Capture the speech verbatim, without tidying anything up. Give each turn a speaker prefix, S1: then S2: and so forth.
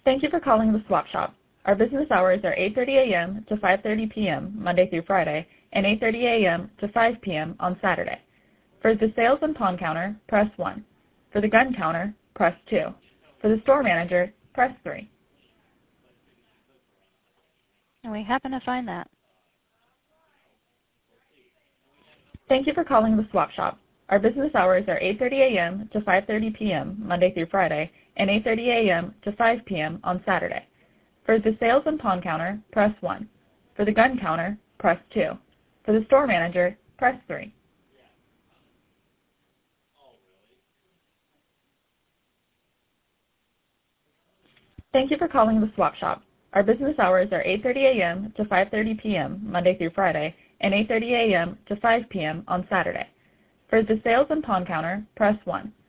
S1: Thank you for calling the Swap Shop. Our business hours are eight thirty a m to five thirty p m Monday through Friday, and eight thirty a m to five p m on Saturday. For the sales and pawn counter, press one. For the gun counter, press two. For the store manager, press three.
S2: And we happen to find that.
S1: Thank you for calling the Swap Shop. Our business hours are eight thirty a m to five thirty p m Monday through Friday, and eight thirty a m to five p m on Saturday. For the sales and pawn counter, press one. For the gun counter, press two. For the store manager, press three. Thank you for calling the Swap Shop. Our business hours are eight thirty a m to five thirty p m Monday through Friday, and eight thirty a m to five p m on Saturday. For the sales and pawn counter, press one.